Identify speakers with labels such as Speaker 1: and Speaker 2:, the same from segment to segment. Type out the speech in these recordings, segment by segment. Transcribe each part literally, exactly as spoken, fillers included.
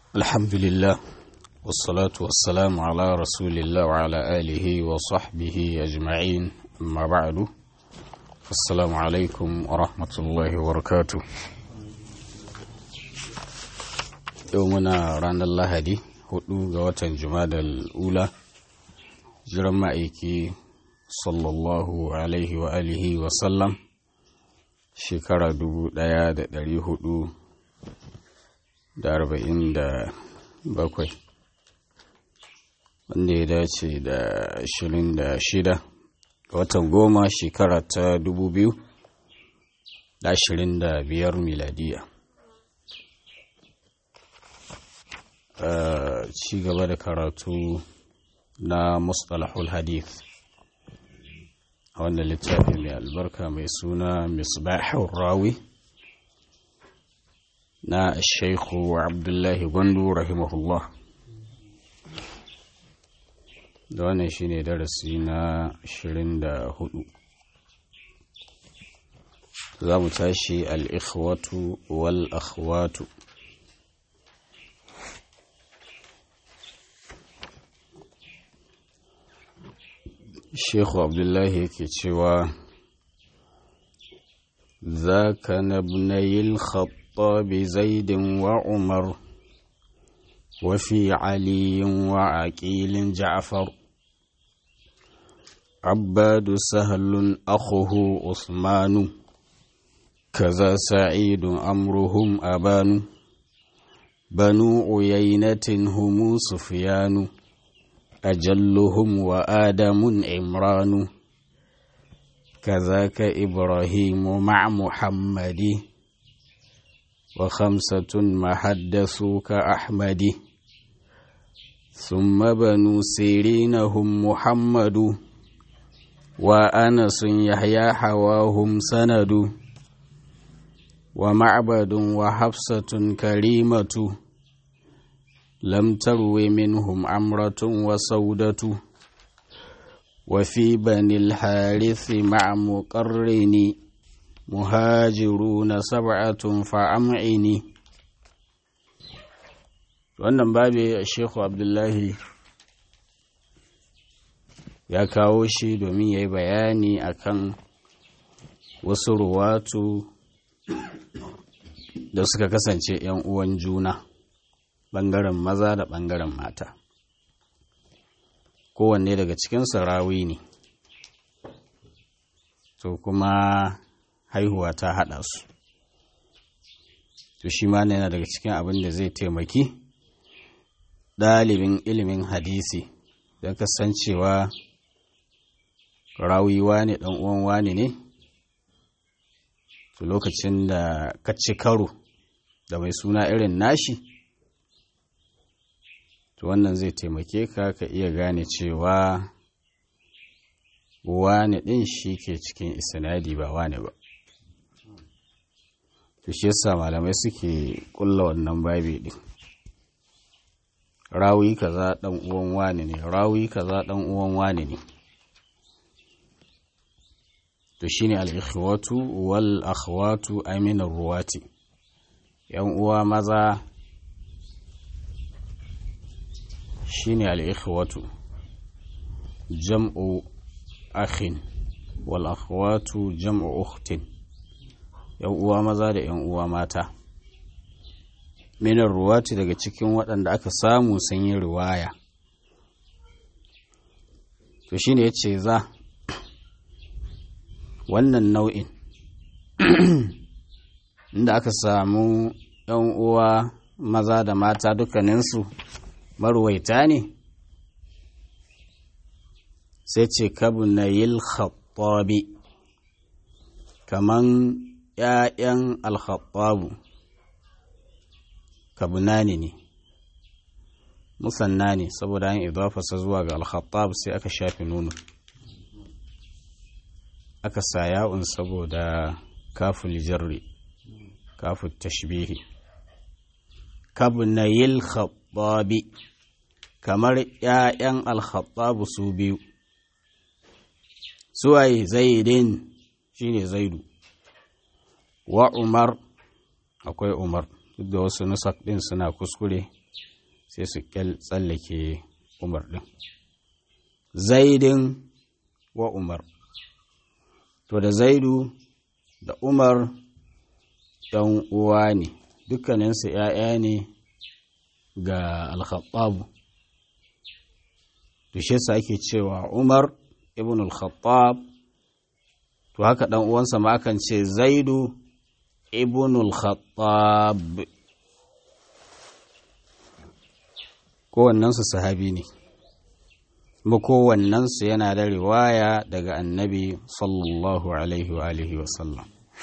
Speaker 1: الحمد لله والصلاة والسلام على رسول الله وعلى آله وصحبه أجمعين أما بعد السلام عليكم ورحمة الله وبركاته يومنا رانا الله دي هدو غوة جماد الأولى جرم مأيكي صلى الله عليه وآله وسلم شكرا دبو دياد داري هدو da arba'in da bakwai wanda ya dace da ashirin da shida watan goma shekara ta dubu biyu da ashirin da biyar miladiya. Ci gaba da karatu na mustalahul hadith a wannan littafi mai albarka mai suna misbahur rawi na Sheikhu Abdullahi Gwandu rahimahullah. Da wannan shine darasi na ashirin da hudu. Za mu tashi al-ikhwatu wal akhwatu. Sheikhu Abdullahi yake cewa zaka nabnayil khat بزيد وعمر وفي علي وعقيل جعفر عباد سهل أخوه عثمان كذا سعيد أمرهم أبان بنو عيينة هم سفيان أجلهم وآدم عمران كذاك إبراهيم مع محمد وخمسة ما حدثوا كأحمد ثم بنو سيرين هم محمد وأنس يحيى حواهم سند ومعبد وحفصة كريمة لم تروي منهم عمرة وسودة وفي بني الحارث مع مقرن muhajiruna sab'atun fa'am'ini. Wannan babe Sheikhu Abdullahi ya kawo shi domin ya yi bayani akan wasu ruwatu da suka kasance ‘yan uwan juna ɓangaren maza da ɓangaren mata. Kowanne daga cikin rawi ne, to kuma haihuwa ta haɗa su. To shi ma yana daga cikin abin da zai taimaki ɗalibin ilimin hadisi don kasancewa rawi wane ɗan uwan wane ne, to lokacin da ka ci karo da mai suna irin nashi, to wannan zai taimake ka ka iya gane cewa wane ɗin shi ke cikin isnadi ba wane ba. To shi yasa malamai suke kulla wannan babi din, rawi kaza dan uwan wani ne, rawi kaza dan uwan wani ne. To shine al-ikhwatu wal akhwatu amina ruwati, yan uwa maza shine al-ikhwatu jam'u akhin wal akhwatu jam'u ukhtin, ‘yan uwa maza da ‘yan uwa mata. Minar ruwati daga cikin waɗanda aka samu sun yi riwaya. To shi ne ya ce za, wannan nau'in, inda aka samu ‘yan uwa maza da mata dukkaninsu marwaita ne, sai ce kabu na yil khattabi, kaman ‘ya'yan al-Khattabu kabunani ne, musanna ne, saboda yin idafasa zuwa ga al-Khattab sai aka shafi nunu, aka sa ya'un saboda kaful jarri, kaful tashbihi. Kabunayil Khattabi, kamar ‘ya'yan al-Khattabu su biyu, suwaye Zaidin shi ne Zaidu, wa Umar akwai Umar, duk da wasu nusak ɗin suna kuskure sai su tsallake umar ɗin. Zaidin wa umar, to da zaidu da umar ɗan uwa ne, dukkaninsu ‘ya'ya ne ga al-Khattabu. To shi yasa ake cewa Umar ibn al-Khattab, to haka ɗan uwansa ma akan ce Zaidu ibn al-Khattab. Kowannensu sahabi ne, kuma kowannensu yana da riwaya daga annabi sallallahu alaihi wa alihi wa sallam.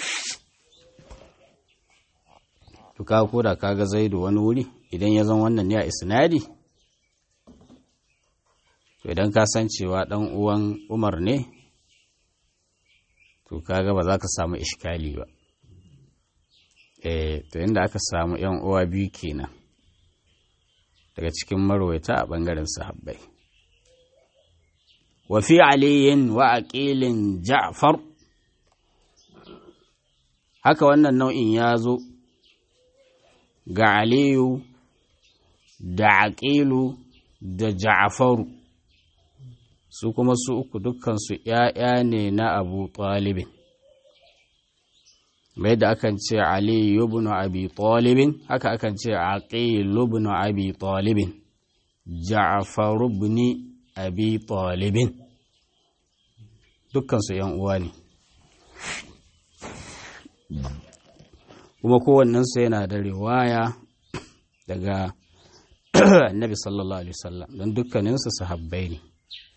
Speaker 1: To ka koda kaga Zaidu wani wuri idan ya zan wannan ne a isnadi, to idan ka san cewa dan uwan Umar ne, to kaga ba za ka samu iskali ba. Eh to inda aka samu yan uwa biyu kenan daga cikin marwaita a bangaren sahabbai. Wa fi aliyin wa aqilin Ja'far, haka wannan nau'in ya zo ga Aliyu da Aqilu da Ja'faru, su kuma su uku dukkansu ‘ya'ya ne na Abu Talibin. Mai da akan ce Aliyu ibn Abi Talibin, haka akan ce Aqilu ibn Abi Talibin, Ja'faru ibn Abi Talibin, dukkansu ‘yan uwa ne. Kuma kowannensu yana da riwaya daga annabi sallallahu alaihi wasallam, don dukkaninsu sahabbai ne.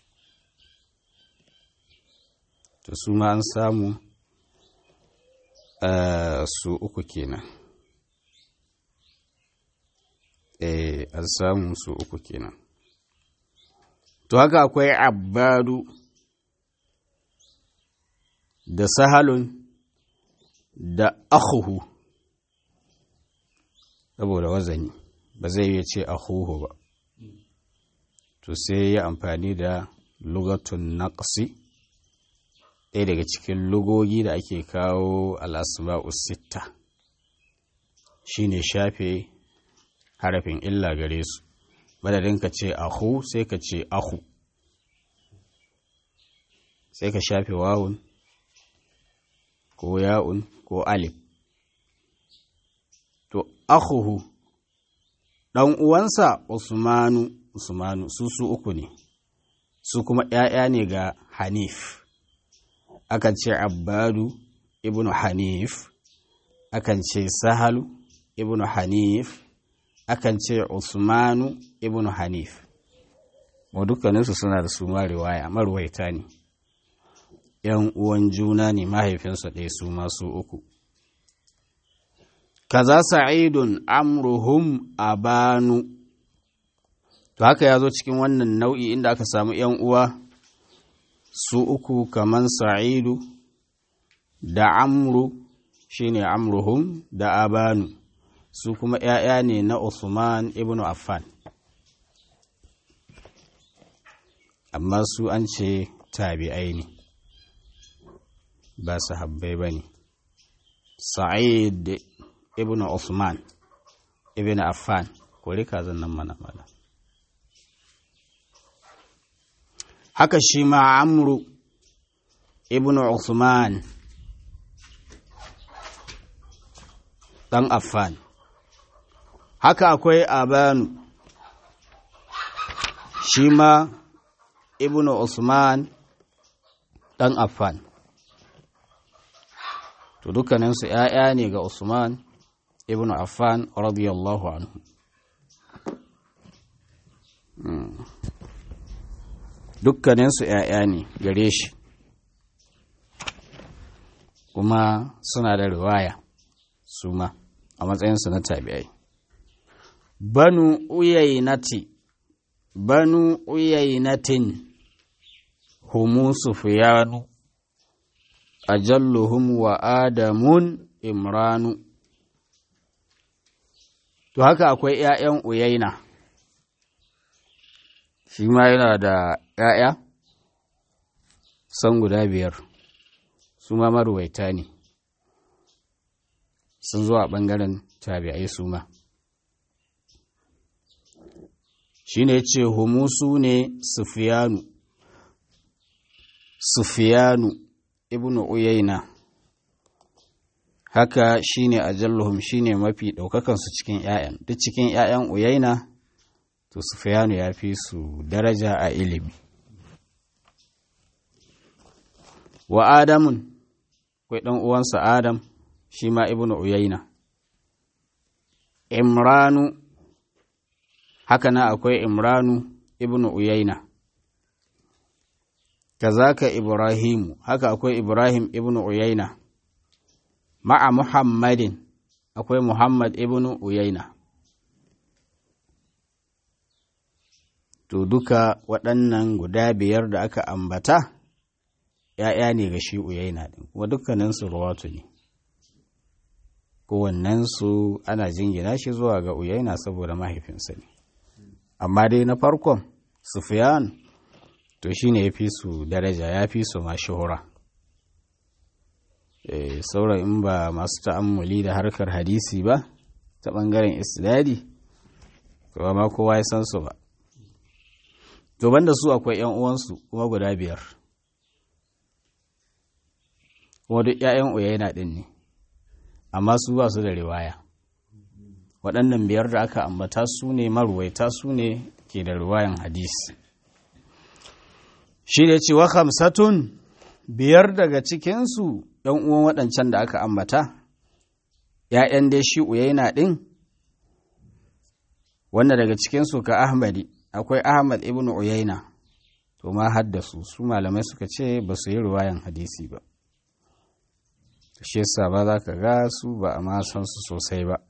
Speaker 1: To su ma an samu su uku kenan. Eh an samu su uku kenan. To haka akwai Abbadu da Sahalun da akhuhu, saboda wazani ba zai yi ce akhuhu ba, to sai ya amfani da lugatun naqsi, ɗaya daga cikin lugogi da ake kawo al'asma'u sitta, shine shafe harafin illa gare su, madadin ka ce ahu sai ka ce ahu, sai ka shafe wawun ko ya'un ko alif. To akhuhu ɗan uwansa Usmanu, Usmanu su su uku ne, su kuma ‘ya'ya ne ga Hanif, akan ce Abbadu ibn Hanif, akan ce Sahalu ibn Hanif, akan ce Usmanu ibn Hanif. Mu dukkaninsu suna da su ma riwaya, marwaita ne, ‘yan uwan juna ne, mahaifinsu ɗaya su masu uku. Kaza Sa'idun amruhum abanu, to haka ya zo cikin wannan nau'i inda aka samu ‘yan uwa su uku kaman Sa'idu da Amru, shine amruhum da abanu, su kuma ‘ya'ya ne na Usman ibn Affan, amma su an ce tabi'ai ne ba sahabbai ba ne. Sa'id ibn Usman ibn Affan, ko rika zan nan mana mana. Haka shi ma Amru ibn Usman ɗan Affan, haka akwai Abanu shi ma ibn Usman ɗan Affan, to dukkaninsu ‘ya'ya ne ga Usman ibn Affan radiyallahu anhu. Dukkaninsu ‘ya'ya ne gare shi, kuma suna da riwaya su ma a matsayinsu na tabi'ai. Banu Uyaynati, Banu Uyaynatin humu Sufyanu, ajalluhum wa Adamun Imranu. To haka akwai ‘ya'yan Uyayna, shi ma yana da ‘ya'ya san guda biyar, su ma maruwaita ne, sun zo a ɓangaren tabi'ai su ma. shi ne ce humusu ne sufiyanu sufiyanu ibn uyayna haka shi ne ajalluhum shi ne mafi ɗaukakansu cikin ‘ya'yan duk cikin ‘ya'yan uyayna to sufiyanu ya fi su daraja a ilimi wa adamun akwai ɗan uwansa adam shi ma ibn uyayna imranu haka na akwai imranu ibn uyayna kazaka ibrahimu haka akwai ibrahim ibn uyayna ma'a muhammadin akwai muhammad ibn uyayna to duka waɗannan guda biyar da aka ambata ‘ya'ya ne ga shi uyayna ɗin kuma dukkaninsu ruwatu ne kowannensu ana jingina shi zuwa ga uyayna saboda mahaifinsa ne amma dai na farkon Sufyan to shi ne ya fi su daraja ya fi su ma shuhura e, sauran in ba masu ta'ammuli da harkar hadisi ba ta ɓangaren isnadi to ba ma kowa ya san su ba to banda su akwai ‘yan uwansu kuma guda biyar kuma duk ‘ya'yan uyayna ɗin ne amma su ba su da riwaya waɗannan biyar da aka ambata su ne maruwaita su ne ke da riwayan hadisi shi da cewa hamsatun biyar daga cikinsu ‘yan uwan waɗancan da aka ambata ‘ya'yan dai shi uyayna ɗin wanda daga cikinsu ka ahmadi akwai ahmad ibn uyayna to ma haddasu su malamai suka ce ba su yi riwayan hadisi ba shi yasa ba za ka ga su ba a ma san su sosai ba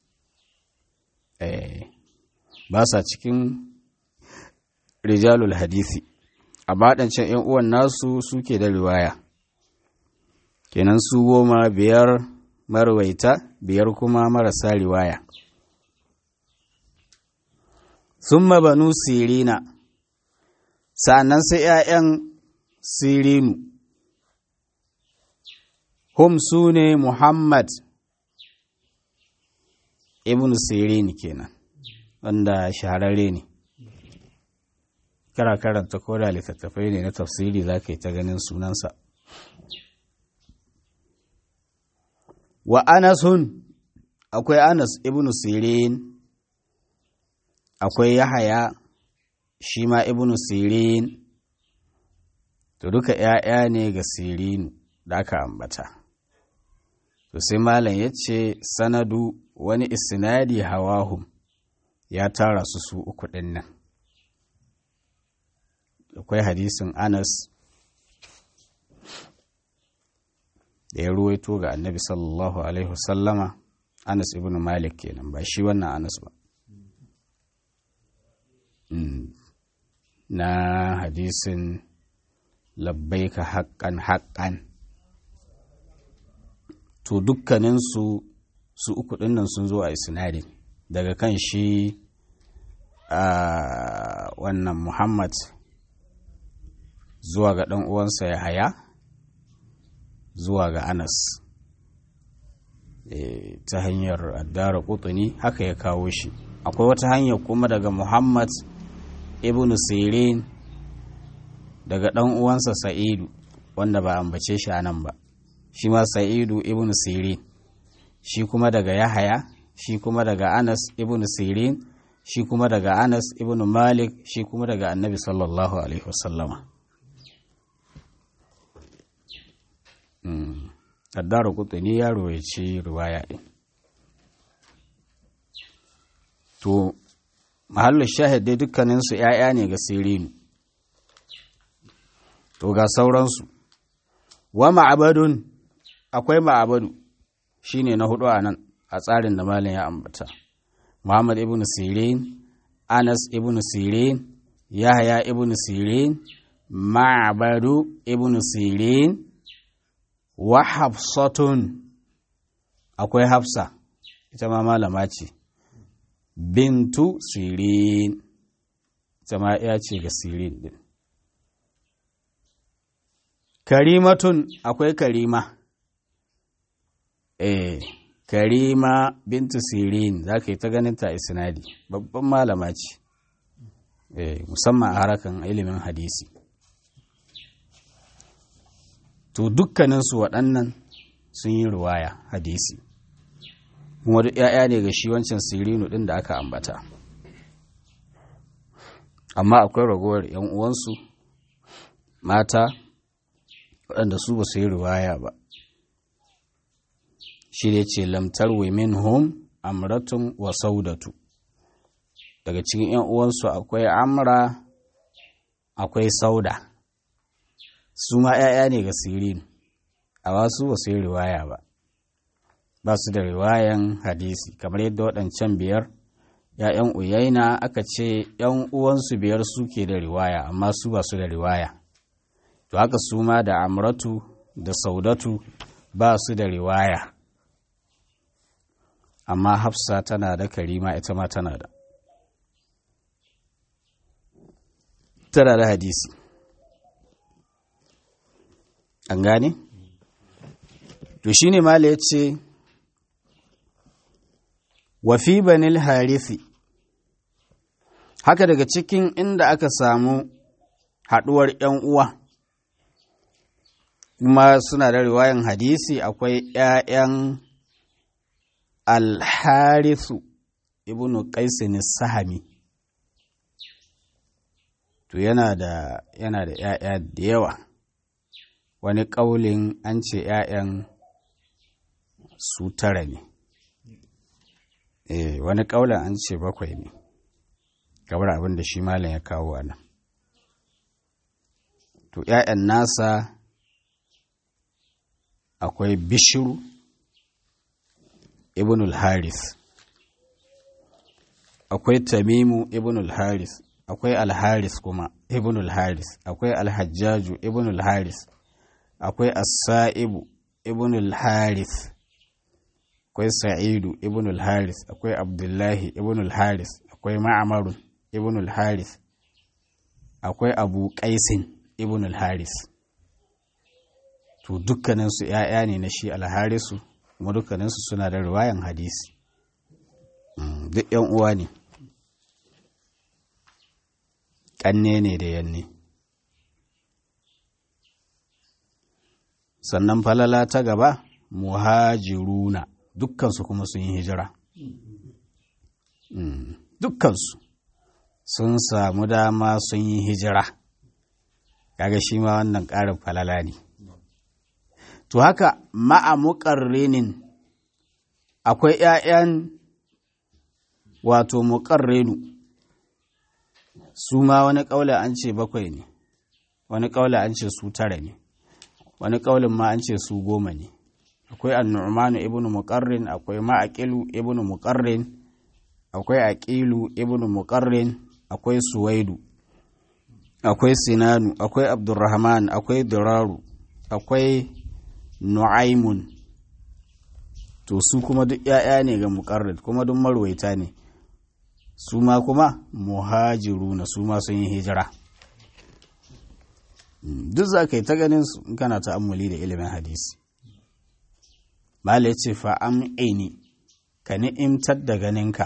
Speaker 1: eh ba sa cikin rijalul hadisi a baɗancin ‘yan uwan nasu suke da riwaya kenan su goma biyar marwaita biyar kuma marasa riwaya sun banu sirina sa'annan sai ‘ya'yan sirinu hum su ne muhammad ibn sirin kenan wanda shahararre ne kara karanta ko da littattafai ne na tafsiri za ka yi ta ganin sunansa wa anasun akwai anas ibn sirin akwai yahaya shi ma ibn sirin to duka ‘ya'ya ne ga sirinu da aka ambata to sai malam ya ce sanadu wani isnadi hawahum ya tara su su uku ɗin nan akwai hadisin anas da ya ruwaito ga annabi sallallahu alaihi wasallama anas ibn malik kenan ba shi wannan anas ba na hadisin labbaika haƙƙan haƙƙan to dukkaninsu su uku ɗinnan sun zo a isnadin daga kan shi a wannan muhammad zuwa ga ɗan uwansa ya haya zuwa ga anas e, ta hanyar addara kutuni haka ya kawo shi akwai wata hanyar kuma daga muhammad ibn sirin daga ɗan uwansa sa'idu wanda ba ambace shi a nan ba shi ma sa'idu ibn sirin shi kuma daga yahaya shi kuma daga anas ibn sirin shi kuma daga anas ibn malik shi kuma daga annabi sallallahu alaihi wasallama addara kutuni ya royaci riwaya ɗin to mahallin shahid dai dukkaninsu ‘ya'ya ne ga sirinu to ga sauransu wa ma'abadun akwai ma'abadu shi ne na hudu a nan a tsarin da malin ya ambata muhammad ibn sirin anas ibn sirin yahya ibn sirin ma'abadu ibn sirin wa hafsatun akwai hafsa ita ma malama ce bintu sirin ita ma ya ce ga sirin din karimatun akwai karima eh karima bintu sirin za ka yi ta ganin ta isnadi babban malama ce eh, musamman a harakan ilimin hadisi. To dukkaninsu waɗannan sun yi ruwaya hadisi, kuma duk ‘ya'ya ne ga shi wancan sirinu ɗin da aka ambata. Amma akwai ragowar ‘yan uwansu mata waɗanda su ba su yi ruwaya ba. Shi ne ce lamtar wimin hum amratun wa saudatu. Daga cikin ‘yan uwansu akwai amra, akwai sauda. Su ma ‘ya'ya ne ga sirin, amma su ba su yi riwaya ba, ba su da riwayan hadisi, kamar yadda waɗancan biyar ‘ya'yan Uyaina aka ce ‘yan uwansu biyar suke da riwaya, amma su ba su da riwaya. To haka su ma da amratu da saudatu ba su da riwaya, amma Hafsa tana da, Karima ita ma tana da. Tana da hadisi. An gane? To shi ne Mala ya ce, wafi banil harifi, haka daga cikin inda aka samu haɗuwar ‘yan uwa, kuma suna da riwayan hadisi, akwai ‘ya'yan Al-Harisu ibn Qaisin Sahami. To yana da yana da ‘ya'ya da yawa. Wani ƙaulin an ce ‘ya'yan su tara ne, eh, wani ƙaulin an ce bakwai ne, kamar abin da shi malam ya kawo a nan. To ‘ya'yan nasa akwai Bishiru ibn al-Haris, akwai Tamimu ibn al-Haris, akwai al-Haris kuma ibn al-Haris, akwai al-Hajjaju ibn al-Haris, akwai As-Sa'ibu ibn al-Haris, akwai Sa'idu ibn al-Haris, akwai Abdullahi ibn al-Haris, akwai Ma'amarun ibn al-Haris, akwai Abu Qaisin ibn al-Haris. To dukkaninsu ‘ya'ya ne na shi al-Harisu, kuma dukkaninsu suna da riwayan hadisi. Duk ‘yan uwa ne, ƙanne ne da yanne. Sannan falala ta gaba, muhajiruna, dukkansu kuma sun yi hijira. Dukkansu sun samu dama sun yi hijira. Kaga shi ma wannan ƙarin falala ne. To haka ma'a muƙarrinin, akwai ‘ya'yan wato muƙarrinu, su ma wani ƙaula an ce bakwai ne, wani ƙaula an ce su tara ne, wani ƙaulin ma an ce su goma ne. Akwai An-Nu'manu ibn Muqarrin, akwai Ma'aqilu ibn Muqarrin, akwai Aqilu ibn Muqarrin, akwai Suwaidu, akwai Sinanu, akwai Abdurrahman, akwai Diraru, akwai Nu'aimun. To su kuma duk ‘ya'ya ne ga Muqarrin, kuma duk marwaita ne. Su ma kuma muhajiruna, su ma sun yi hijira. Duk za ka yi ta ganin su in kana ta'ammuli da ilimin hadisi. Mala ya ce fa'am'ini, ka ni'imtar da ganinka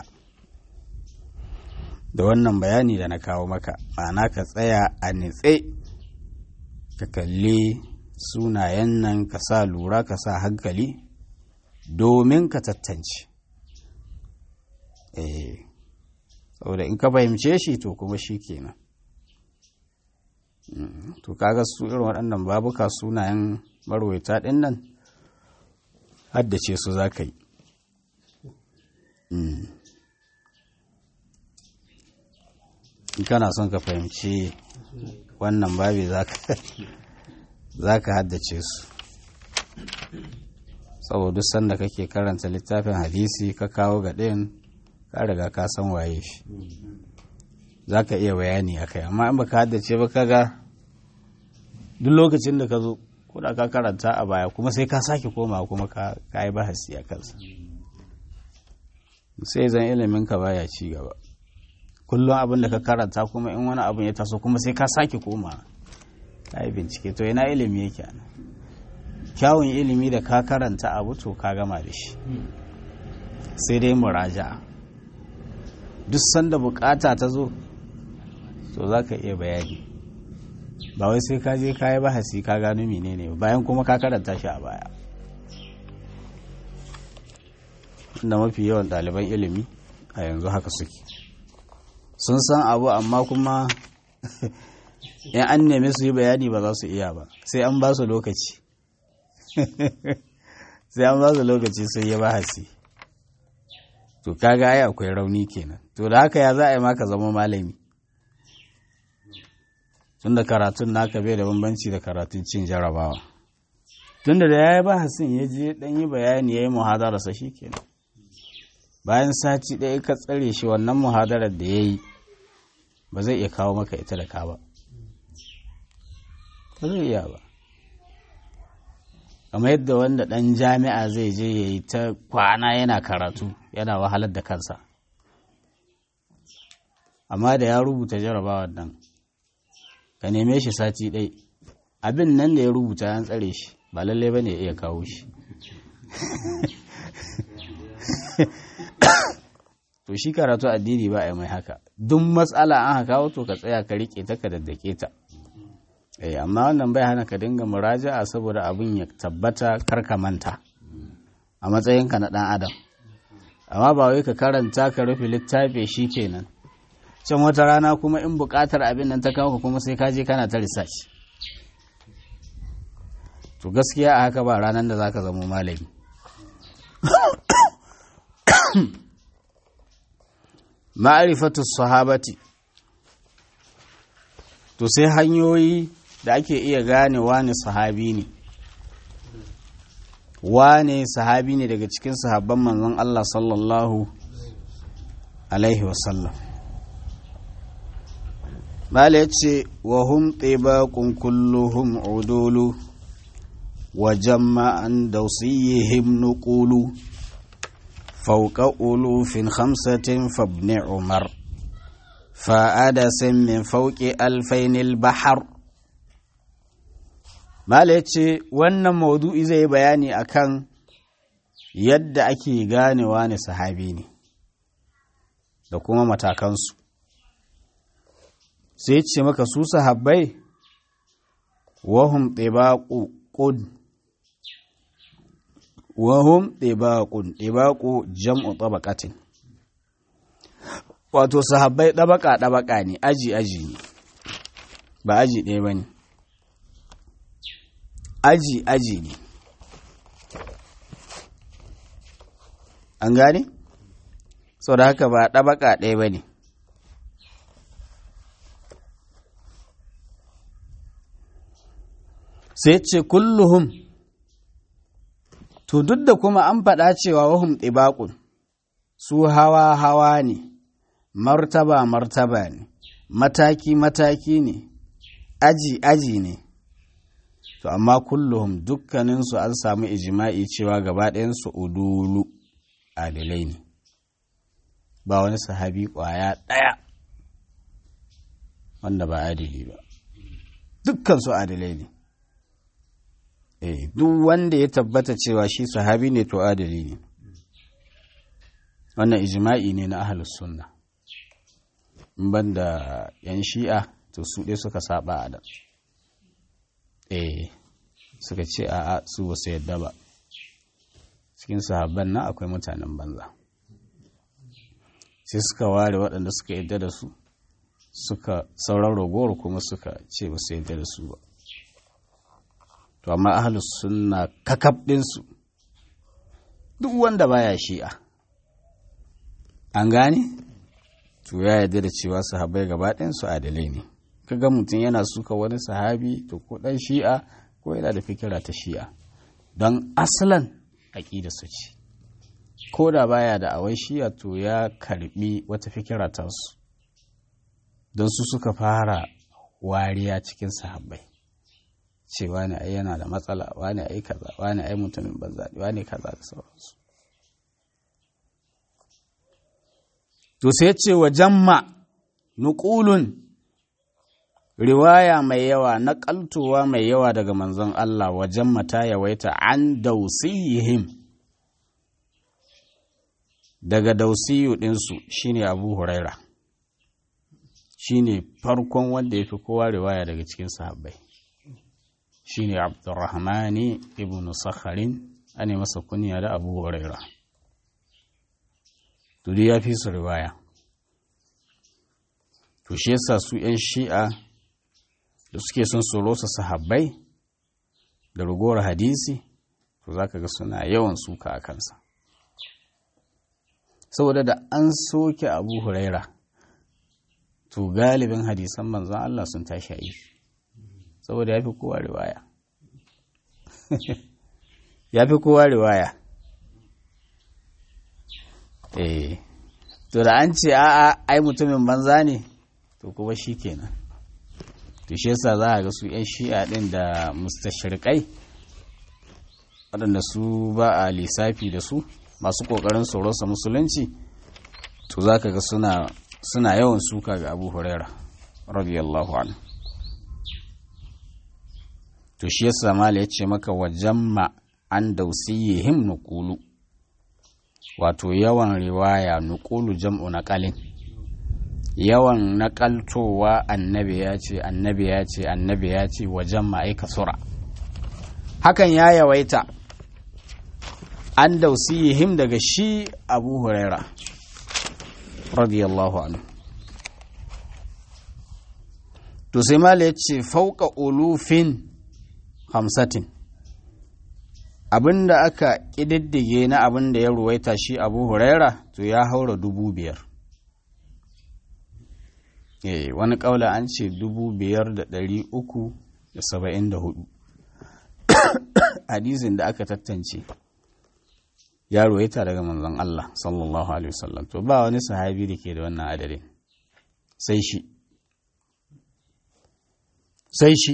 Speaker 1: da wannan bayani da na kawo maka, ma'ana ka tsaya a nitse, ka kalli sunayen nan, ka sa lura, ka sa hankali domin ka tattance. Eh, saboda in ka fahimce shi to kuma shi kenan. To kaga su irin waɗannan babuka sunayen marwaita ɗin nan haddace su za ka yi. In kana son ka fahimci wannan babi za ka haddace su. Saboda sanda kake karanta littafin hadisi ka kawo ga ɗayan ka riga ka san waye shi. Za ka iya bayani a kai, amma in ba ka haddace ba kaga duk lokacin da ka zo kuda ka karanta a baya kuma sai ka sake koma kuma ka yi bahasi a kansa, sai zan ilimin ka baya ci gaba. Kullum abin da ka karanta kuma in wani abin ya taso kuma sai ka sake koma ka yi bincike, to yana ilimi yake ana. Kyawun ilimi da ka karanta abu to ka gama da shi, sai dai muraja'a. Duk sanda bukata ta zo to za ka iya bayani ba wai sai ka je ka yi bahasi ka gano menene bayan kuma ka karanta shi a baya. Inda mafi yawan ɗaliban ilimi a yanzu haka suke sun san abu amma kuma in an neme su yi bayani ba za su iya ba sai an ba su lokaci sai an ba su lokaci sai ya bahasi. To kaga ai akwai rauni kenan. To da haka ya za a yi maka zama malami tunda karatun naka bai da bambanci da karatun cin jarabawa. Tunda da ya yi bahasin ya je dan yi bayani ya yi muhadararsa shi kenan. Bayan sati ɗaya ka tsare shi wannan muhadarar da ya yi ba zai iya kawo maka ita da ka ba. Ba zai iya ba. Kamar yadda wanda ɗan jami'a zai je ya yi ta kwana yana karatu yana wahalar da kansa. Amma da ya rubuta jarabawar nan ka neme shi sati ɗai abin nan da ya rubuta an tsare shi ba lallai ba ne ya iya kawo shi. To shi karatu addini ba a yi mai haka duk matsala an haka kawo to ka tsaya ka riƙe ta ka daddake ta. Eh amma wannan bai hana ka dinga muraja'a saboda abin ya tabbata karka manta a matsayinka na ɗan adam. Amma ba wai ka karanta ka rufe littafi shi kenan can wata rana kuma in buƙatar abin nan ta kawo kuma sai ka je kana ta research. To gaskiya a haka ba ranar da zaka zama malami. Ma'rifatu sahabati, to sai hanyoyi da ake iya gane wane sahabi ne wane sahabi ne daga cikin sahabban manzon Allah sallallahu alaihi wasallam. Bala yace wa hum tibaqun kulluhum udulu wa jama'an dawsiyihim nuqulu fawqa ulufin khamsatin fabni umar fa'adasin min fawqi alfainil bahar. Mala ya ce wannan maudu'i zai yi bayani akan yadda ake ganewa ne sahabi ne da kuma matakansu. Sai ce maka su sahabbai wahum ɗibaƙun wahum ɗibaƙun ɗibaƙu jam'u ɗabaƙatin, wato sahabbai ɗabaƙa ɗabaƙa ne, aji aji ne, ba aji ɗaya ba ne, aji aji ne. An gane? Sau da haka ba ɗabaƙa ɗaya ba ne. Sai ce kulluhum, to duk da kuma an faɗa cewa wahum ɗibaƙun su hawa hawa ne, martaba martaba ne, mataki mataki ne, aji aji ne. To amma kulluhum dukkaninsu an samu ijima'i cewa gaba ɗayansu udulu adilai ne, ba wani sahabi ƙwaya ɗaya wanda ba adili ba, dukkansu adilai ne. Eh, duk wanda ya tabbata cewa shi sahabi ne to adili ne. Wannan ijima'i ne na ahlus sunna, in banda yan shi'a to su ɗaya suka saba a da. Eh, suka ce a'a su ba su yadda ba, cikin sahabban nan akwai mutanen banza, sai suka ware waɗanda suka yadda da su, suka sauran ragowar kuma suka ce ba su yadda da su ba. To amma ahlus sunna kakab ɗinsu duk wanda baya shi'a, an gane, to ya yarda da cewa sahabbai gaba ɗayansu adalai ne. Kaga mutum yana suka wani sahabi to ko ɗan shi'a ko yana da fikira ta shi'a, don asalan aƙida su ce, ko da baya da awai shi'a to ya karbi wata fikira ta su, don su suka fara wariya cikin sahabbai, ce wani ai yana da matsala, wani ai kaza, wani ai mutumin banza, wani kaza da sauransu. To sai ce wa jamma nuqulun, riwaya mai yawa, naƙaltowa mai yawa daga manzon Allah, wajen mata yawaita an dausiyihim, daga dausiyu ɗinsu shine Abu Huraira, shine farkon wanda ya fi kowa riwaya daga cikin sahabbai shine Abdurrahmani ibn Sakharin ane masa kunya da Abu Huraira to dai ya fi su riwaya to shi yasa su ‘yan shi'a da suke son su rosa sahabbai da ragowar hadisi to za ka ga suna yawan suka a kansa saboda da an soke Abu Huraira to galibin hadisan manzon Allah sun tashi a saboda ya fi kowa riwaya ya fi kowa riwaya eh to da an ce a'a ai mutumin banza ne to kuma shi kenan to shi yasa za a ga su 'yan shi'a din da mustashrikai waɗanda su ba a lissafi da su masu ƙoƙarin tsorosa musulunci to za ka ga suna suna yawan suka ga Abu Huraira radiyallahu anhu to shi yasa mala yace maka wajamma an dausiyihim nuqulu wato yawan riwaya nuqulu jam'u naqalin yawan naƙaltowa annabi ya ce annabi ya ce annabi ya ce wajamma ai kasura hakan ya yawaita an dausiyihim daga shi Abu Huraira radiyallahu anhu to sai mala yace fauqa ulufin hamsatin abinda aka kididdige na abinda ya ruwaita shi Abu Huraira to ya haura dubu biyar eh wani kaula an ce dubu biyar da ɗari uku da saba'in da hudu hadisin da aka tattance ya ruwaita daga manzon Allah sallallahu alaihi wasallam to ba wani sahabi da ke da wannan adadin sai shi sai shi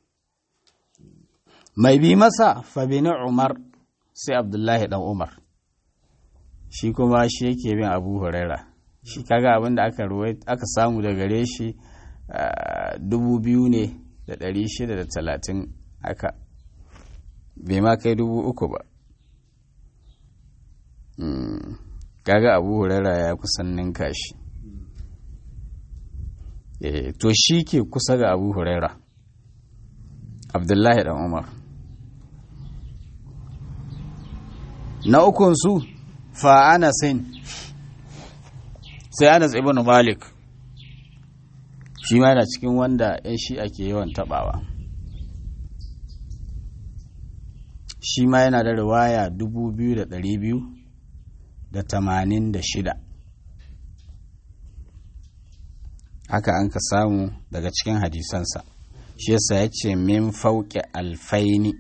Speaker 1: mai bi masa fa bin Umar sai Abdullahi dan Umar shi kuma shi yake bin Abu Huraira shi kaga abin da aka ruwaita aka samu da gare shi dubu biyu ne da ɗari shida da talatin haka bai ma kai dubu uku ba kaga Abu Huraira ya kusan ninka shi to shi ke kusa ga Abu Huraira Abdullahi dan Umar na ukun su fa Anasin sai Anas ibn Malik shi ma yana cikin wanda ‘yan shi ake yawan tabawa shi ma yana da riwaya dubu biyu da ɗari biyu da tamanin da shida haka an ka samu daga cikin hadisansa shi yasa ya ce min fauke alfaini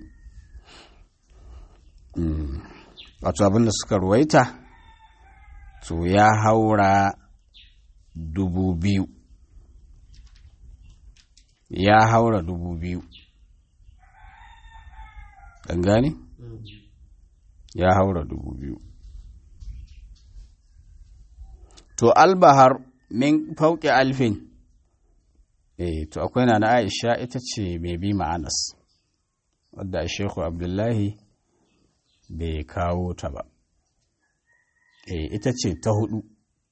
Speaker 1: wato abinda suka ruwaita to ya haura dubu biyu ya haura dubu biyu gane ya haura dubu biyu to albahar min fauke alfin eh to akwai na Aisha ita ce mai bi ma'anas wadda Sheikhu Abdullahi bai kawo ta ba eh ita ce ta hudu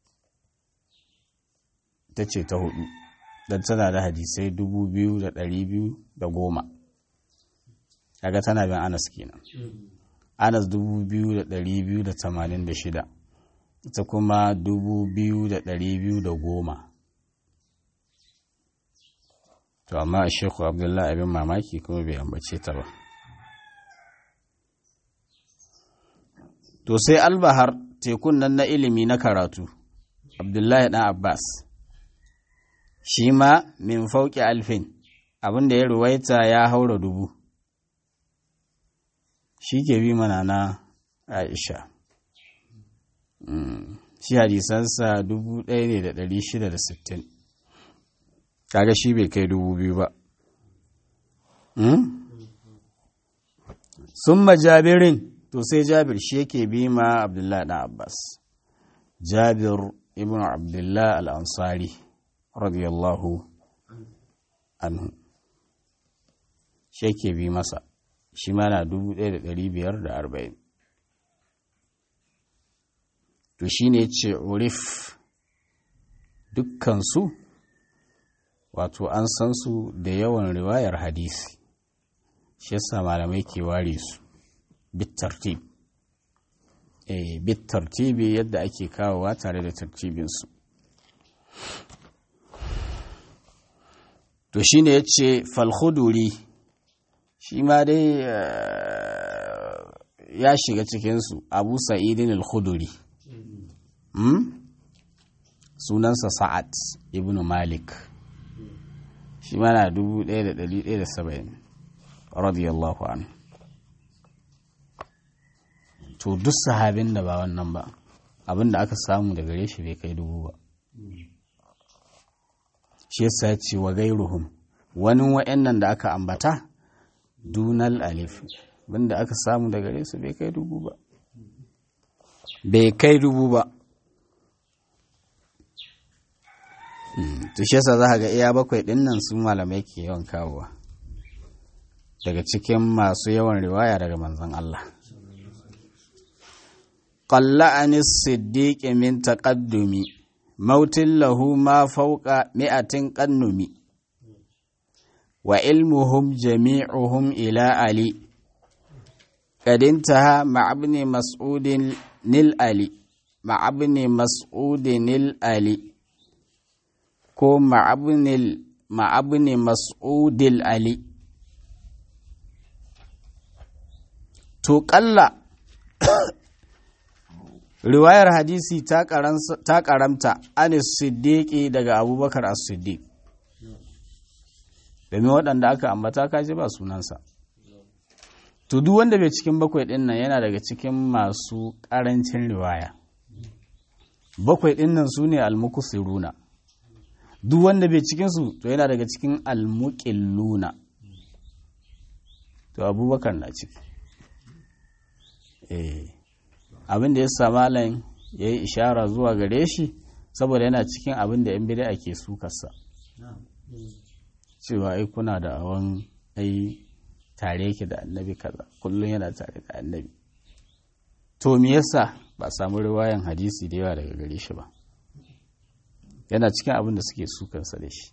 Speaker 1: ita ce ta hudu dan tana da hadisai dubu biyu da ɗari biyu da goma kaga tana bin Anas kenan Anas dubu biyu da ɗari biyu da tamanin da shida ita kuma dubu biyu da ɗari biyu da goma to amma a Sheikhu Abdullahi abin mamaki kuma bai ambace ta ba to sai albahar tekun nan na ilimi na karatu Abdullahi dan Abbas shi ma min fauki alfin abinda ya ruwaita ya haura dubu shi ke bi mana na Aisha shi hadisansa dubu ɗaya ne da ɗari shida da sittin kaga shi bai kai dubu biyu ba sun majabirin to sai jabir shi yake bi ma Abdullahi ɗan Abbas jabir ibn Abdullah al-Ansari radiyallahu anhu shi yake bi masa shi ma na dubu ɗaya da ɗari biyar da arba'in to shi ne ce urif dukkansu wato an san su da yawan riwayar hadisi shi yasa malamai ke ware su bit tartib eh bit tartibi yadda ake kawowa tare da tartibin su to shine yace fal khuduri shi ma dai ya shiga cikin su Abu Sa'idin al-Khuduri hmm? sunansa Sa'ad ibn Malik shi ma na dubu ɗaya da ɗari ɗaya da saba'in radiyallahu anhu to duk sahabin da ba wannan ba abinda aka samu daga gare shi bai kai dubu ba shi yasa ce wa gairuhum wani wa'annan da aka ambata dunal alif abinda aka samu daga gare su bai kai dubu ba bai kai dubu ba to shi yasa za ga iya bakwai din nan su malamai ke yawan kawowa daga cikin masu yawan riwaya daga manzon Allah qalla anis siddiq min taqaddumi mautin lahu ma fawqa mi'atin qannumi wa ilmuhum jami'uhum ila ali qad intaha ma'abni mas'udin nil ali ma'abni mas'udin nil ali ko ma'abni mas'udil ali to ƙalla riwayar hadisi ta karamta anis siddiqi daga abubakar as-siddiq domin waɗanda aka ambata kaji ba sunansa to duk wanda bai cikin bakwai ɗin nan yana daga cikin masu ƙarancin riwaya bakwai ɗin nan su ne al-mukusiruna duk wanda bai cikinsu to yana daga cikin almuƙilluna to abubakar na ciki eh abin da ya sa malam ya yi ishara zuwa gare shi saboda yana cikin abin da yan bid'a ke sukarsa cewa ai kuna da awan ai tare yake da annabi kaza kullum yana tare da annabi to me yasa ba samu riwayan hadisi da yawa daga gare shi ba yana cikin abin da suke sukansa da shi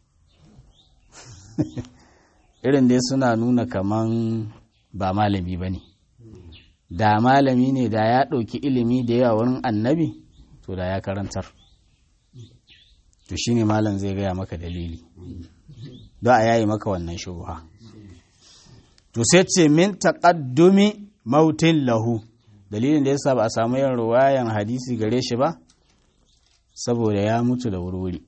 Speaker 1: irin dai suna nuna kaman ba malami ba ne da malami ne da ya ɗauki ilimi da yawa wurin annabi to da ya karantar to shine malam zai gaya maka dalili don a yayi maka wannan shubha to sai ce min taqaddumi mautin lahu dalilin da yasa ba a samu yin ruwayan hadisi gare shi ba saboda ya mutu da wurwuri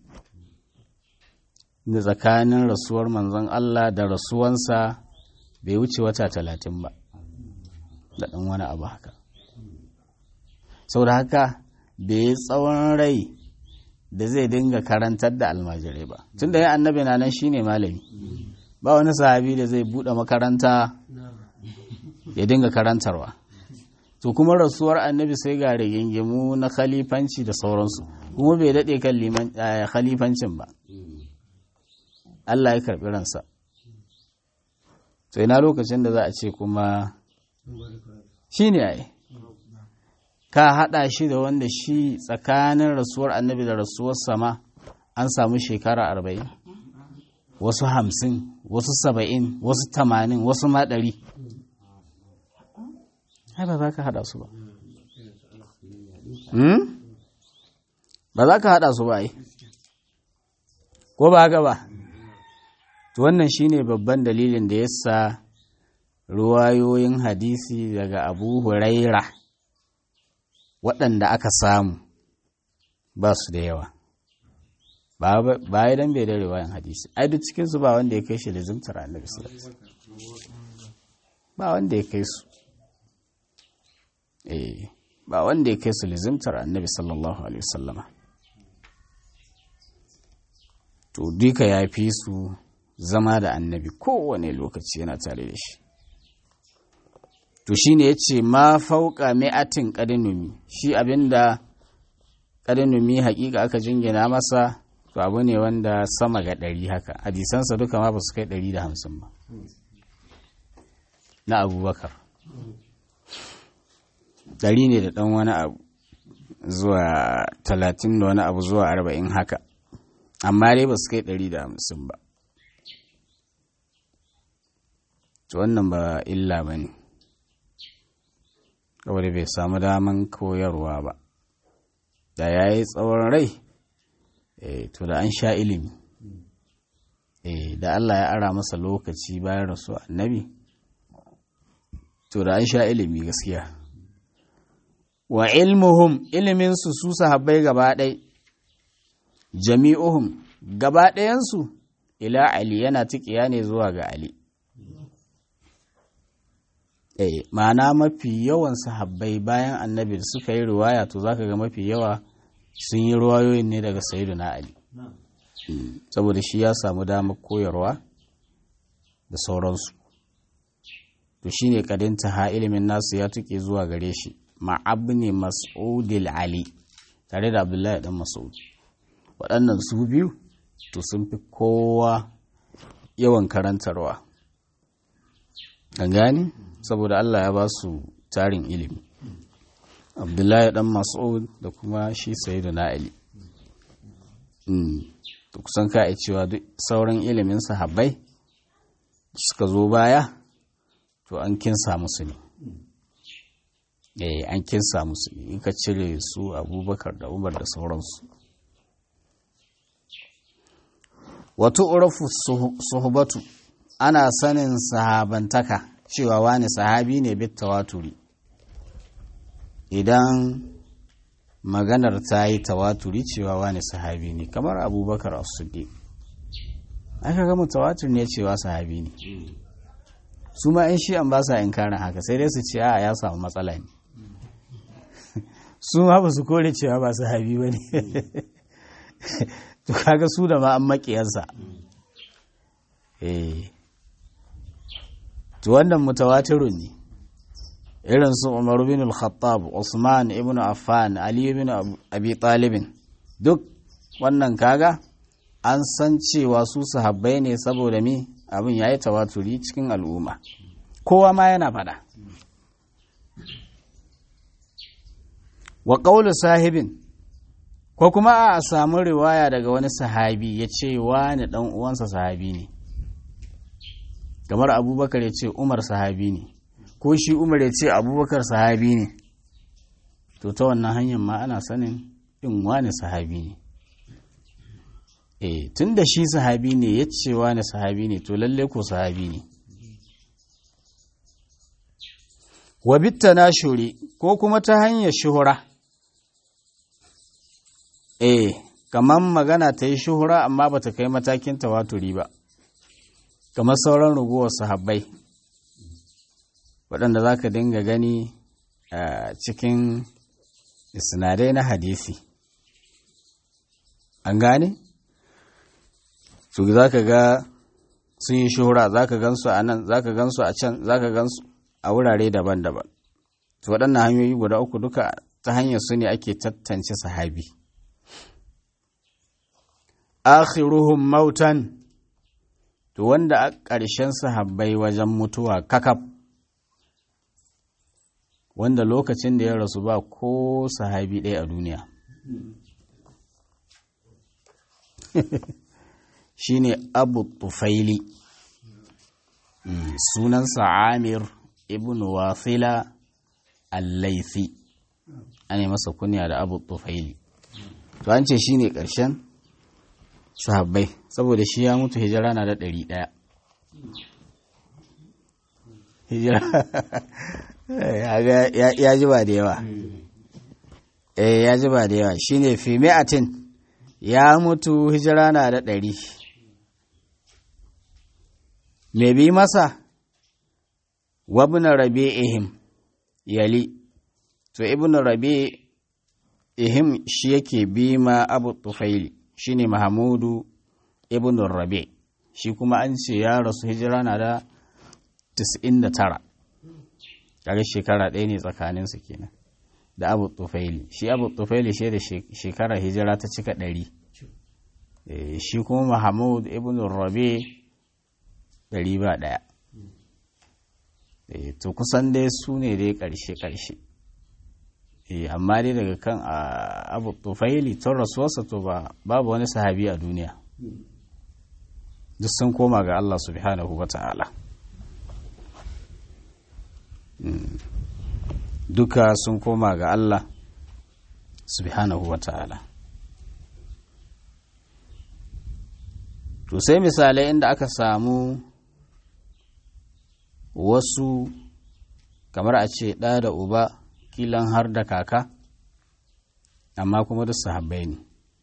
Speaker 1: da tsakanin rasuwar manzon Allah da rasuwansa bai wuce wata talatin ba da ɗan wani abu haka saboda haka bai yi tsawon rai da zai dinga karantar da almajirai ba tun da ya annabi na nan shine malami ba wani sahabi da zai buɗe makaranta ya dinga karantarwa to kuma rasuwar annabi sai ga rigingimu na khalifanci da sauransu kuma bai daɗe kan khalifancin ba Allah ya karɓi ransa to ina lokacin da za a ce kuma shi ne ai ka haɗa shi da wanda shi tsakanin rasuwar annabi da rasuwar sama an samu shekara arba'in wasu hamsin wasu saba'in wasu tamanin wasu ma ɗari ai ba za ka haɗa su ba ba za ka haɗa su ba ai ko ba haka ba to wannan shine babban dalilin da yasa ruwayoyin hadisi daga Abu Huraira waɗanda aka samu ba su da yawa ba ya dan bai da riwayan hadisi ai duk cikin su ba wanda ya kai shi da zumtar annabi sallallahu alaihi wasallam ba wanda ya kai su eh ba wanda ya kai su lizimtar annabi sallallahu alaihi wasallama to duka ya fi su zama da annabi kowane lokaci yana tare da shi to shine yace ma fauka mi'atin qadinumi shi abinda qadinumi hakika aka jingina masa to abu ne wanda sama ga ɗari haka hadisansa duka ma ba su kai ɗari da hamsin ba na abubakar ɗari ne da ɗan wani abu zuwa talatin da wani abu zuwa arba'in haka amma dai ba su kai ɗari da hamsin ba. To wannan ba illa ba ne, saboda bai samu daman koyarwa ba. Da ya yi tsawon rai, e, to da an sha ilimi. E, da Allah ya ara masa lokaci bayan rasu annabi, to da an sha ilimi gaskiya. Wa ilmuhum, iliminsu su sahabbai gaba ɗai, jami'uhum, gaba ɗayansu, ila Ali yana tiƙiya ne zuwa ga Ali. Eh, ma'ana mafi yawan sahabbai bayan annabi da suka yi riwaya to zaka ga mafi yawa sun yi riwayoyin ne daga sayyiduna Ali. Saboda shi ya samu damar koyarwa da sauransu. To shine kadinta ha ilimin nasu ya tuke zuwa gare shi. Ma'abni Mas'udil Ali tare da Abdullahi dan Mas'ud. Waɗannan su biyu to sun fi kowa yawan karantarwa. An gani? Saboda Allah ya ba su tarin ilimi. Abdullahi dan Mas'ud da kuma shi Sayyiduna Ali. Mm. To kusan ka cewa duk sauran ilimin sahabbai suka zo baya to an kinsa musu ne. Eh, an kinsa musu ne. In ka cire su Abubakar da Umar da sauransu. Wato urafu suhbatu, ana sanin sahabantaka cewa wani sahabi ne bit tawaturi idan maganar ta yi tawaturi cewa wani sahabi ne, kamar Abubakar as-Siddiq aka ga mutawatir ne cewa sahabi ne. Su ma in shi an ba sa inkarin haka, sai dai su ce a ya samu matsala ne. Su ma ba su kore cewa ba sahabi ba ne. To kaga su da ma an maƙiyarsa. Eh, to wannan mutawatirun ne, irin su Umar bin al-Khattab, Usman ibn Affan, Ali ibn Abi Talib, duk wannan kaga an san cewa su sahabbai ne saboda mi abin yayi tawaturi cikin al'umma, kowa ma yana fada. Wa qawlu sahibin, ko kuma a samu riwaya daga wani sahabi ya ce wani dan uwansa sahabi ne, kamar Abubakar ya ce Umar sahabi ne, ko shi Umar ya ce Abubakar sahabi ne, to ta wannan hanyar ma ana sanin in wani sahabi ne. Eh, tun da shi sahabi ne ya ce wani sahabi ne, to lalle ko sahabi ne. Wa bitta na shuri, ko kuma ta hanyar shuhura. Eh, kamar magana ta yi shuhura amma ba ta kai matakin tawaturi ba, kamar sauran raguwar sahabbai waɗanda za ka dinga gani a cikin isnadai na hadisi. An gane? Su za ka ga sun yi shuhura, za ka gansu a nan, za ka gansu a can, za ka gansu a wurare daban-daban. To waɗannan hanyoyi guda uku duka ta hanyar su ne ake tantance sahabi. Akhiruhum mautan, to wanda a ƙarshen sahabbai wajen mutuwa kakaf, wanda lokacin da ya rasu ba ko sahabi ɗaya a duniya. Shi ne Abu Tufaili, sunansa Amir ibn Wasila al-Laythi, an yi masa kunya da Abu Tufaili. To an ce shi ne ƙarshen sahabbai, saboda shi ya mutu hijira na da ɗari ɗaya. Hijira ya ji ba da yawa. Eh, ya ji ba da yawa. Shi ne fi mi'atin, ya mutu hijira na da ɗari. Me bi masa? Wabna rabi'ihim yali. To ibn rabi'ihim shi yake bi ma Abu Tufaili, shi ne Mahamudu ibn Rabi', shi kuma an ce ya rasu hijira na da tis'in da tara. Kaga shekara ɗaya ne tsakaninsu kenan da Abu Tufaili. Shi Abu Tufaili shi da shekara hijira ta cika ɗari. Shi kuma Mahamud ibn Rabi' ɗari ba ɗaya. To kusan dai su ne dai ƙarshe-ƙarshe. eh amma dai daga kan Abu Tufaili tun rasuwarsa to ba babu wani sahabi a duniya, duk sun koma ga Allah subhanahu wa ta'ala. Duka sun koma ga Allah subhanahu wa ta'ala. To sai misalai inda aka samu wasu kamar a ce ɗa da uba kilan har da kaka, amma kuma duk sahabbai ne.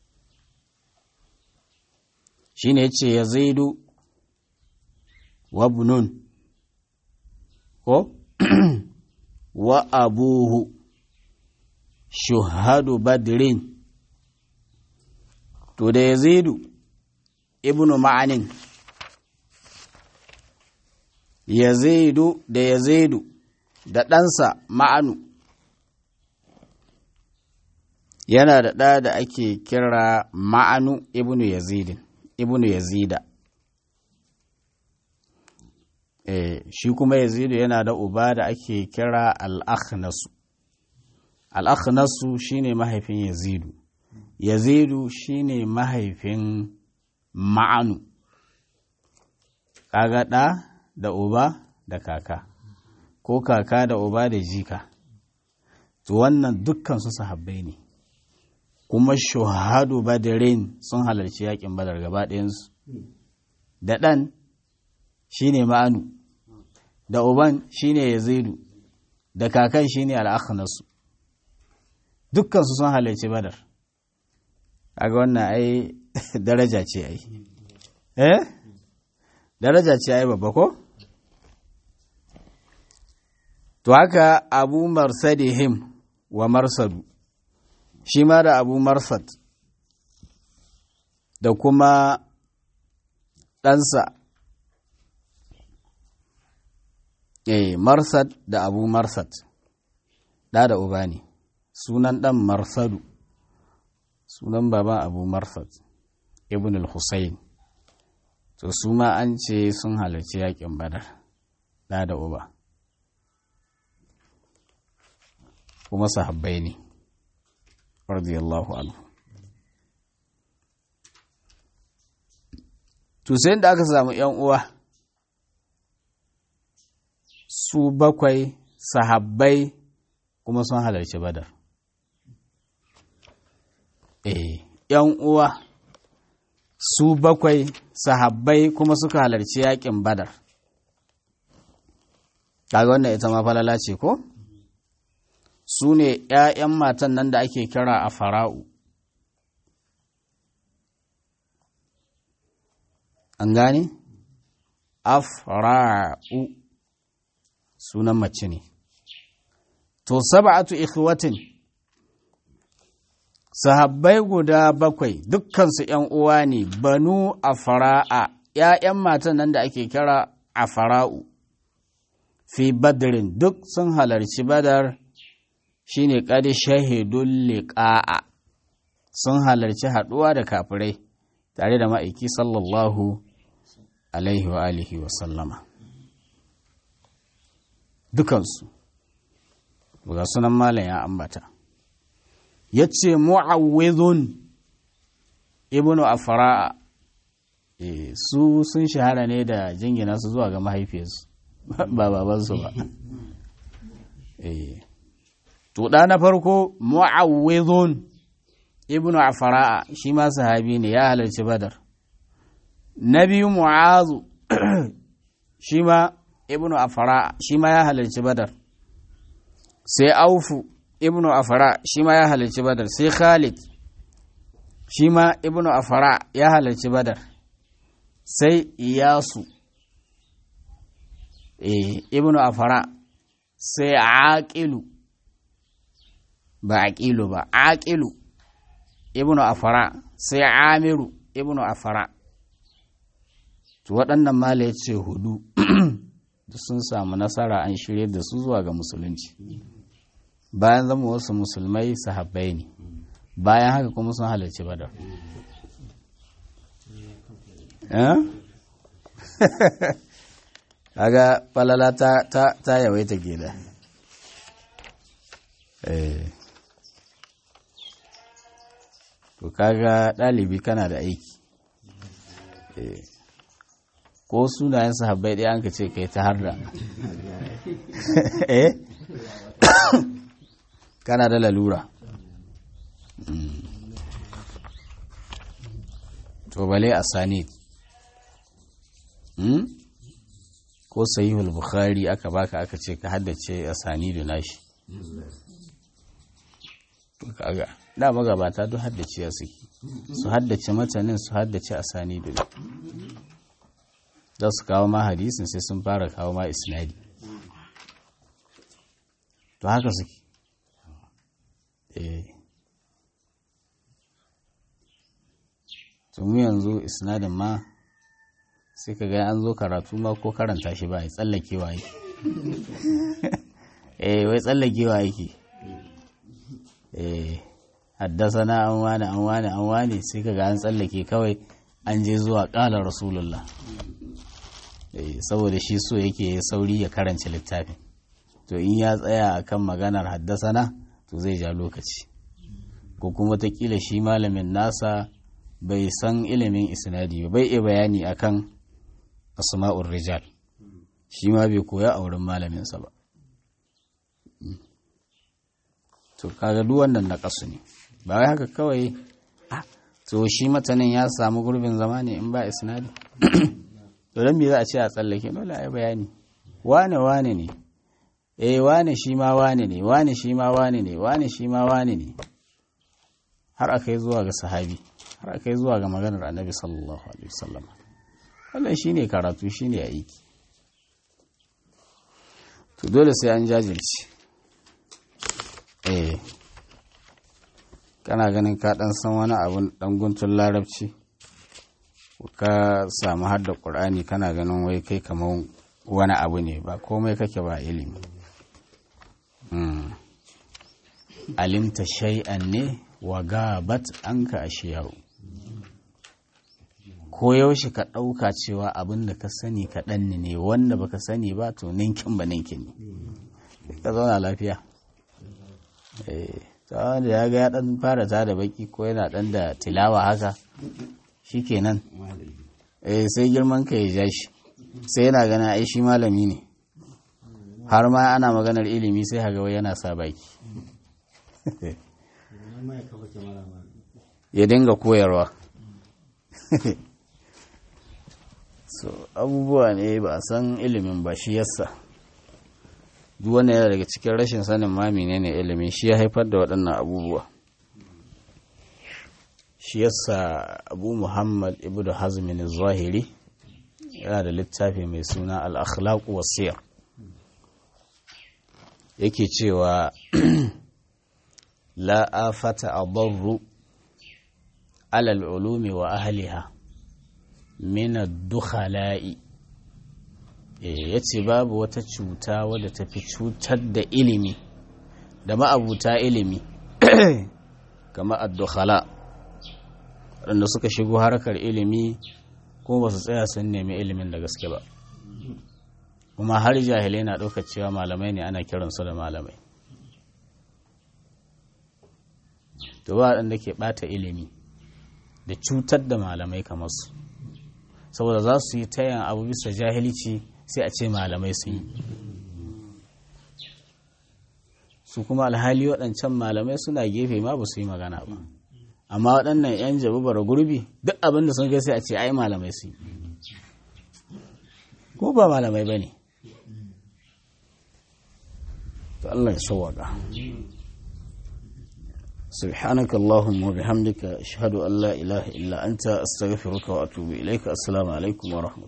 Speaker 1: Shi ne ce ya zaidu wa bunun ko wa abuhu shuhadu badrin. To da ya zaidu ibnu ma'anin, ya zaidu da ya zaidu da ɗansa ma'anu, yana da ɗa da ake kira ma'anu ibnu yazidin ibnu yazida. Eh, shi kuma yazidu yana da uba da ake kira al-akhnasu. Al-akhnasu shine mahaifin yazidu, yazidu shine mahaifin ma'anu. Kaga ɗa da uba da kaka, ko kaka da uba da jika, to wannan dukkan su sahabbai ne, kuma shuhadu badarin sun halarci yakin badar gaba ɗayansu. Da ɗan shine ma'anu, da uban shine yazidu, da kakan shine al-akhnasu, dukkan su sun halarci badar. Kaga wannan ai daraja ce ai eh daraja ce ai babba ko. To haka abu marsadihim wa marsadu, shi ma da abu marsad da kuma ɗansa, eh marsad da abu marsad, ɗa da uba ne, sunan ɗan marsadu, sunan baban abu marsad ibn al-husayn. To su ma an ce sun halarci yakin badar, ɗa da uba, kuma sahabbai ne radiyallahu anhu. To sai da aka samu ‘yan uwa su bakwai sahabbai kuma sun halarci badar. Eh, ‘yan uwa su bakwai sahabbai kuma suka halarci yakin badar. Kaga wannan ita ma falala ce ko? Su ne ‘ya'yan matan nan da ake kira a fara'u. An gane? Afra'u sunan mace ne. To, saba'atu ikhwatin, sahabbai guda bakwai dukkansu ‘yan uwa ne, banu a fara'a, ‘ya'yan matan nan da ake kira a fara'u, fi badrin duk sun halarci badar. Shi ne ƙadi shahidun liƙa'a, sun halarci haɗuwa da kafirai tare da ma'aiki sallallahu alaihi wa alihi wa sallama. Dukansu, ga sunan malam ya ambata. Ya ce mu'awwidhun ibnu afra'a, e, su sun shahara ne da jingina su zuwa ga mahaifiyarsu ba babansu ba. E, to ɗa na farko mu'awwidhun ibnu afra'a, shi ma sahabi ne, ya halarci badar. Na biyu mu'azu shi ma ibnu afra'a, shi ma ya halarci badar. Sai aufu ibnu afra'a, shi ma ya halarci badar. Sai khalid shi ma ibnu afra'a, ya halarci badar. Sai iyasu eh ibnu afra'a. Sai aqilu, ba aqilu ba, aqilu ibnu afra'a. Sai amiru ibnu afra'a. To waɗannan mala ya ce hudu sun samu nasara, an shirye da su zuwa ga musulunci. Bayan zama wasu musulmai sahabbai ne, bayan haka kuma sun halarci badar. Kaga falala ta, ta, ta yawaita gida. to kaga ɗalibi kana da aiki ko sunayen sahabbai ɗaya an ka ce kai ta harda eh kana da lalura to bale asanid hmm? ko sahihul bukhari aka baka aka ce ka haddace asanidu nashi kaga da magabata duk haddace ya suke su haddace matanin su haddace asanidu da su kawo ma hadisin sai sun fara kawo ma isnadi to haka suke eh to mu yanzu isnadin ma sai ka ga an zo karatu ma ko karanta shi ba ya tsallakewa yake eh wai tsallakewa yake eh haddasana an wani an wani an wani sai ka ga an tsallake kawai an je zuwa ƙalar rasulullah eh saboda shi so yake sauri ya karanta littafin to in ya tsaya akan maganar haddasana to zai ja lokaci ko kuma ta kila shi malamin nasa bai san ilimin isnadi ba bai iya bayani akan asma'ur rijal shi ma bai koya a wurin malaminsa ba to kaga duk wannan na kasu ne ba wai haka kawai to shi matanin ya samu gurbin zama ne in ba isnadi to dan me za a ce a tsallake dole ai bayani wane wane ne eh wane shi ma wane ne wane shi ma wane ne wane shi ma wane ne har aka yi zuwa ga sahabi har aka yi zuwa ga maganar annabi sallallahu alaihi wasallam wannan shine karatu shine aiki to dole sai an jajirce eh kana ganin ka dan san wani abun dan guntun larabci ka samu hadda qur'ani kana ganin wai kai kamar wani abu ne ba komai kake ba ilimi mm. alimta shay'an ne wa gabat anka ashiyau ko yaushe ka ɗauka cewa abin da ka sani kaɗan ne wanda baka sani ba to ninkin ba ninkin ne ka zauna lafiya ta wanda ya ga ya ɗan fara ta da baki ko yana ɗan da tilawa haka shi kenan sai girman ka ya ja shi sai yana gana ai shi malami ne har ma ana maganar ilimi sai haga wai yana sa baki ya dinga koyarwa so abubuwa ne ba a san ilimin ba shi yasa duk wanda yana daga cikin rashin sanin ma menene ilimin shi ya haifar da waɗannan abubuwa shi yasa Abu Muhammad ibnu Hazm az-Zahiri yana da littafi mai suna al-akhlaq was-siyar yake cewa la afata adarru ala al-ulumi wa ahliha min ad-dukhala'i yace babu wata cuta wadda tafi cutar da ilimi da ma'abuta ilimi kama ad-dukhala wanda suka shigo harkar ilimi ko ba su tsaya sun nemi ilimin da gaske ba kuma har jahilai na ɗaukar cewa malamai ne ana kiransu da malamai to ba waɗanda ke ɓata ilimi da cutar da malamai kamar su saboda za su yi tayan abu bisa jahilci sai a ce malamai sun yi su kuma alhali waɗancan malamai suna gefe ma ba su yi magana ba amma waɗannan 'yan jabubar gurbi duk abinda sun kai sai a ce ai malamai sun yi ko ba malamai ba ne to Allah ya sauwaka سبحانك اللهم وبحمدك أشهد أن لا إله إلا أنت أستغفرك وأتوب إليك السلام عليكم ورحمة الله